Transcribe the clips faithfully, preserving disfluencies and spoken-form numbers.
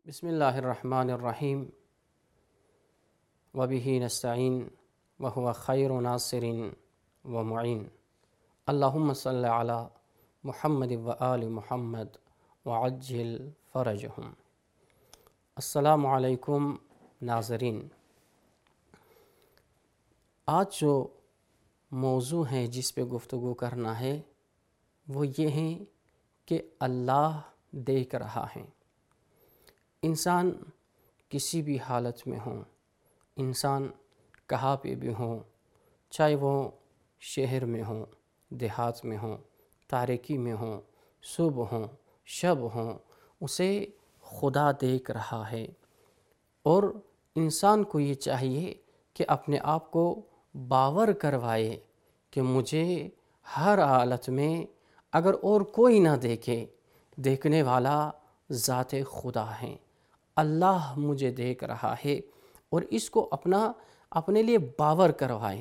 بسم اللہ الرحمن الرحیم وبہ نستعین وہو خیر ناصر و معین اللہم صلی علی محمد و آل محمد وعجل فرجہم۔ السلام علیکم ناظرین، آج جو موضوع ہے جس پہ گفتگو کرنا ہے وہ یہ ہے کہ اللہ دیکھ رہا ہے۔ انسان کسی بھی حالت میں ہوں، انسان کہاں پہ بھی ہوں، چاہے وہ شہر میں ہوں، دیہات میں ہوں، تاریکی میں ہوں، صبح ہوں، شب ہوں، اسے خدا دیکھ رہا ہے۔ اور انسان کو یہ چاہیے کہ اپنے آپ کو باور کروائے کہ مجھے ہر حالت میں اگر اور کوئی نہ دیکھے، دیکھنے والا ذات خدا ہے، اللہ مجھے دیکھ رہا ہے، اور اس کو اپنا اپنے لیے باور کروائیں۔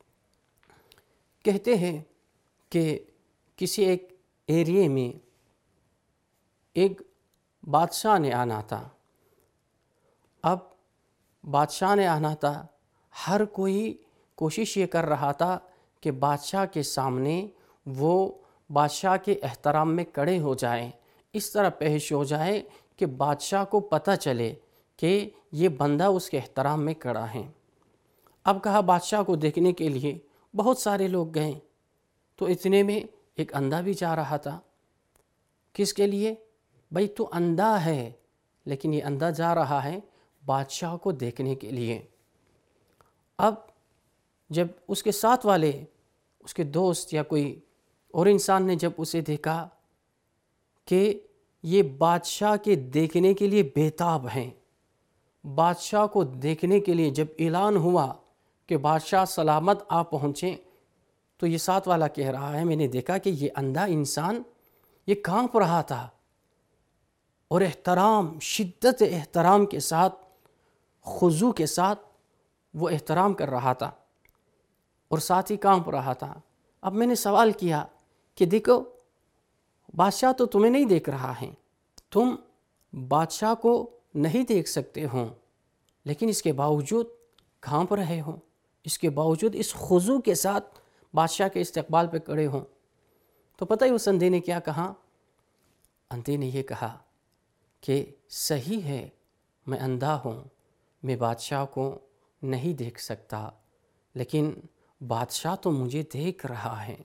کہتے ہیں کہ کسی ایک ایریے میں ایک بادشاہ نے آنا تھا۔ اب بادشاہ نے آنا تھا، ہر کوئی کوشش یہ کر رہا تھا کہ بادشاہ کے سامنے وہ بادشاہ کے احترام میں کھڑے ہو جائیں، اس طرح پیش ہو جائے کہ بادشاہ کو پتہ چلے کہ یہ بندہ اس کے احترام میں کھڑا ہے۔ اب کہا بادشاہ کو دیکھنے کے لیے بہت سارے لوگ گئے، تو اتنے میں ایک اندھا بھی جا رہا تھا۔ کس کے لیے؟ بھئی تو اندھا ہے، لیکن یہ اندھا جا رہا ہے بادشاہ کو دیکھنے کے لیے۔ اب جب اس کے ساتھ والے، اس کے دوست یا کوئی اور انسان نے جب اسے دیکھا کہ یہ بادشاہ کے دیکھنے کے لیے بےتاب ہیں، بادشاہ کو دیکھنے کے لیے جب اعلان ہوا کہ بادشاہ سلامت آ پہنچے، تو یہ ساتھ والا کہہ رہا ہے میں نے دیکھا کہ یہ اندھا انسان یہ کانپ رہا تھا، اور احترام، شدت احترام کے ساتھ، خضوع کے ساتھ وہ احترام کر رہا تھا، اور ساتھ ہی کانپ رہا تھا۔ اب میں نے سوال کیا کہ دیکھو بادشاہ تو تمہیں نہیں دیکھ رہا ہے، تم بادشاہ کو نہیں دیکھ سکتے ہو، لیکن اس کے باوجود کانپ رہے ہو، اس کے باوجود اس خضوع کے ساتھ بادشاہ کے استقبال پہ کھڑے ہوں۔ تو پتہ ہی اس اندھے نے کیا کہا؟ اندھے نے یہ کہا کہ صحیح ہے، میں اندھا ہوں، میں بادشاہ کو نہیں دیکھ سکتا، لیکن بادشاہ تو مجھے دیکھ رہا ہے۔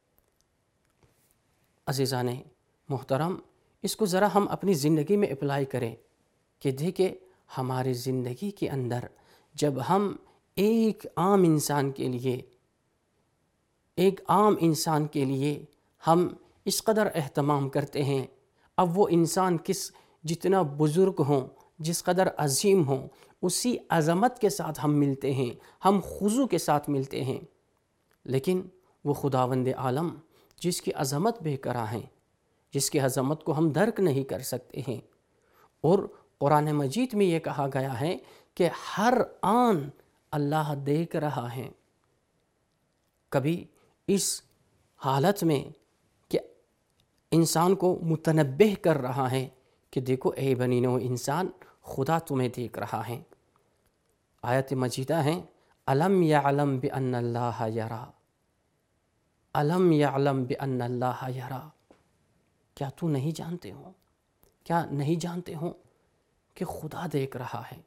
عزیزان محترم، اس کو ذرا ہم اپنی زندگی میں اپلائی کریں کہ دیکھیں ہماری زندگی کے اندر جب ہم ایک عام انسان کے لیے ایک عام انسان کے لیے ہم اس قدر اہتمام کرتے ہیں، اب وہ انسان کس جتنا بزرگ ہوں، جس قدر عظیم ہوں، اسی عظمت کے ساتھ ہم ملتے ہیں، ہم خضوع کے ساتھ ملتے ہیں، لیکن وہ خداوند عالم جس کی عظمت بے کرا ہے، جس کی عظمت کو ہم درک نہیں کر سکتے ہیں، اور قرآن مجید میں یہ کہا گیا ہے کہ ہر آن اللہ دیکھ رہا ہے۔ کبھی اس حالت میں کہ انسان کو متنبہ کر رہا ہے کہ دیکھو اے بنی نوع انسان، خدا تمہیں دیکھ رہا ہے۔ آیت مجیدہ ہیں الم یعلم بان اللہ یری، الم یعلم بان اللہ یری، کیا تو نہیں جانتے ہو، کیا نہیں جانتے ہو کہ خدا دیکھ رہا ہے؟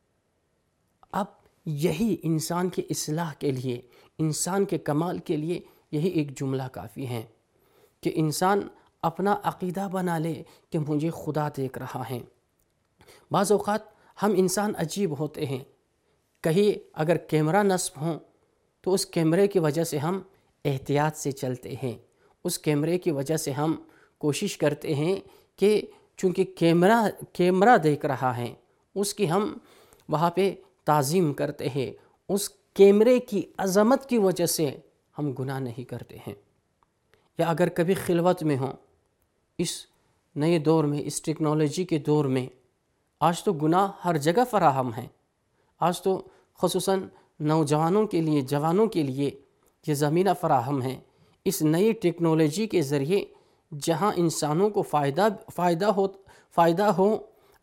اب یہی انسان کی اصلاح کے لیے، انسان کے کمال کے لیے یہی ایک جملہ کافی ہے کہ انسان اپنا عقیدہ بنا لے کہ مجھے خدا دیکھ رہا ہے۔ بعض اوقات ہم انسان عجیب ہوتے ہیں، کہیں اگر کیمرہ نصب ہوں تو اس کیمرے کی وجہ سے ہم احتیاط سے چلتے ہیں، اس کیمرے کی وجہ سے ہم کوشش کرتے ہیں کہ چونکہ کیمرہ کیمرہ دیکھ رہا ہے اس کی ہم وہاں پہ تعظیم کرتے ہیں، اس کیمرے کی عظمت کی وجہ سے ہم گناہ نہیں کرتے ہیں۔ یا اگر کبھی خلوت میں ہوں، اس نئے دور میں، اس ٹیکنالوجی کے دور میں، آج تو گناہ ہر جگہ فراہم ہیں، آج تو خصوصاً نوجوانوں کے لیے، جوانوں کے لیے یہ زمینہ فراہم ہے۔ اس نئی ٹیکنالوجی کے ذریعے جہاں انسانوں کو فائدہ فائدہ ہو فائدہ ہو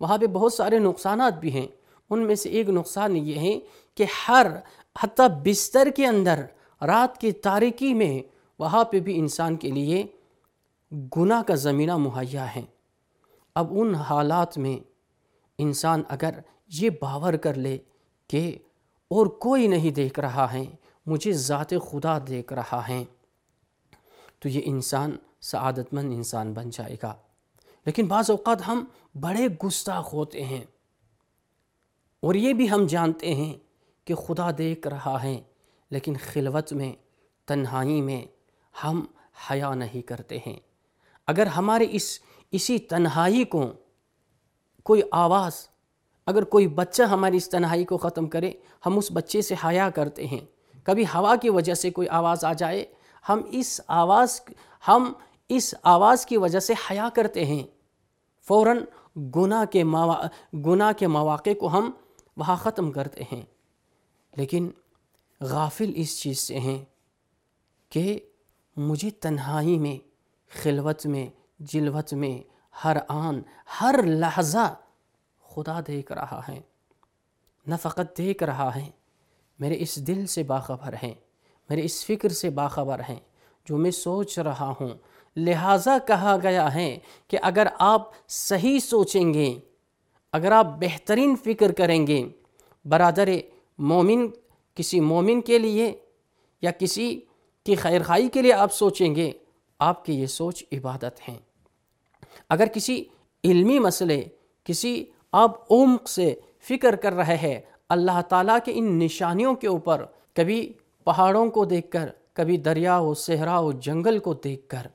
وہاں پہ بہت سارے نقصانات بھی ہیں۔ ان میں سے ایک نقصان یہ ہے کہ ہر حتیٰ بستر کے اندر رات کی تاریکی میں وہاں پہ بھی انسان کے لیے گناہ کا زمینہ مہیا ہے۔ اب ان حالات میں انسان اگر یہ باور کر لے کہ اور کوئی نہیں دیکھ رہا ہے، مجھے ذات خدا دیکھ رہا ہے، تو یہ انسان سعادت مند انسان بن جائے گا۔ لیکن بعض اوقات ہم بڑے گستاخ ہوتے ہیں اور یہ بھی ہم جانتے ہیں کہ خدا دیکھ رہا ہے، لیکن خلوت میں، تنہائی میں ہم حیا نہیں کرتے ہیں۔ اگر ہمارے اس اسی تنہائی کو کوئی آواز، اگر کوئی بچہ ہماری اس تنہائی کو ختم کرے، ہم اس بچے سے حیا کرتے ہیں۔ کبھی ہوا کی وجہ سے کوئی آواز آ جائے، ہم اس آواز ہم اس آواز کی وجہ سے حیا کرتے ہیں، فوراً گناہ کے موا... گناہ کے مواقع کو ہم وہاں ختم کرتے ہیں۔ لیکن غافل اس چیز سے ہیں کہ مجھے تنہائی میں، خلوت میں، جلوت میں، ہر آن ہر لحظہ خدا دیکھ رہا ہے۔ نہ فقط دیکھ رہا ہے، میرے اس دل سے باخبر ہے، میرے اس فکر سے باخبر ہے جو میں سوچ رہا ہوں۔ لہٰذا کہا گیا ہے کہ اگر آپ صحیح سوچیں گے، اگر آپ بہترین فکر کریں گے، برادر مومن کسی مومن کے لیے یا کسی کی خیرخواہی کے لیے آپ سوچیں گے، آپ کی یہ سوچ عبادت ہے۔ اگر کسی علمی مسئلے، کسی آپ عمق سے فکر کر رہے ہیں اللہ تعالیٰ کے ان نشانیوں کے اوپر، کبھی پہاڑوں کو دیکھ کر، کبھی دریا و صحرا و جنگل کو دیکھ کر،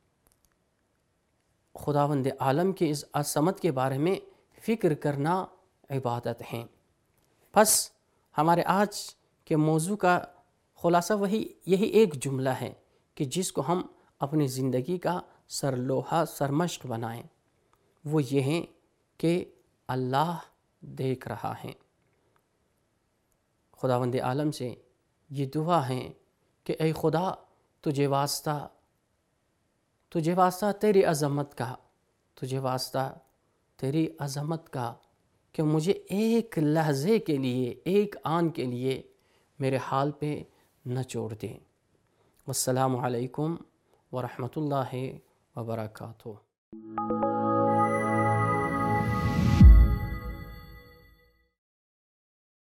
خداوند عالم کی اس عظمت کے بارے میں فکر کرنا عبادت ہے۔ پس ہمارے آج کے موضوع کا خلاصہ وہی یہی ایک جملہ ہے کہ جس کو ہم اپنی زندگی کا سرلوہا سرمشق بنائیں، وہ یہ ہے کہ اللہ دیکھ رہا ہے۔ خداوند عالم سے یہ دعا ہے کہ اے خدا، تجھے واسطہ تجھے واسطہ تیری عظمت کا، تجھے واسطہ تیری عظمت کا کہ مجھے ایک لحظے کے لیے، ایک آن کے لیے میرے حال پہ نہ چھوڑ دے۔ والسلام علیکم ورحمۃ اللہ وبرکاتہ۔